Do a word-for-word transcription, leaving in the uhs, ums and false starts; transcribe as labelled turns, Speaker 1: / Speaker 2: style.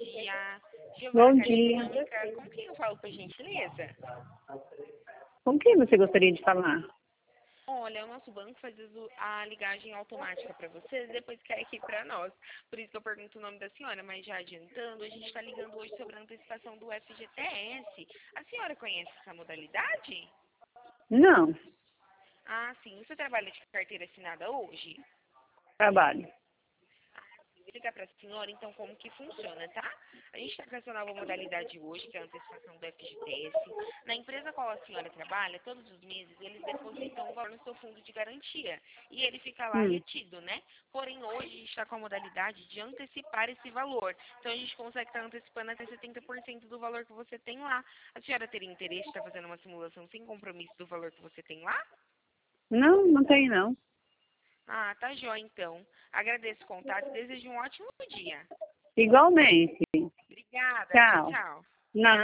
Speaker 1: dia.
Speaker 2: Bom
Speaker 1: Giovana
Speaker 2: dia.
Speaker 1: Caixa, com quem eu falo, por gentileza?
Speaker 2: Com quem você gostaria de falar?
Speaker 1: Olha, o nosso banco faz a ligagem automática para vocês e depois quer aqui para nós. Por isso que eu pergunto o nome da senhora, mas já adiantando, a gente está ligando hoje sobre a antecipação do F G T S. A senhora conhece essa modalidade?
Speaker 2: Não,
Speaker 1: Ah, sim. Você trabalha de carteira assinada hoje?
Speaker 2: trabalho.
Speaker 1: Vou explicar para a senhora, então, como que funciona, tá? A gente está com essa nova modalidade hoje, que é a antecipação do F G T S. Na empresa qual a senhora trabalha, todos os meses, eles depositam um valor no seu fundo de garantia. E ele fica lá
Speaker 2: Hum.
Speaker 1: retido, né? Porém, hoje a gente está com a modalidade de antecipar esse valor. Então, a gente consegue estar antecipando até setenta por cento do valor que você tem lá. A senhora teria interesse em estar fazendo uma simulação sem compromisso do valor que você tem lá?
Speaker 2: Não, não tem não.
Speaker 1: Ah, tá jóia, então. Agradeço o contato e desejo um ótimo dia.
Speaker 2: Igualmente.
Speaker 1: Obrigada. Tchau,
Speaker 2: Tchau.
Speaker 1: tchau.
Speaker 2: Não.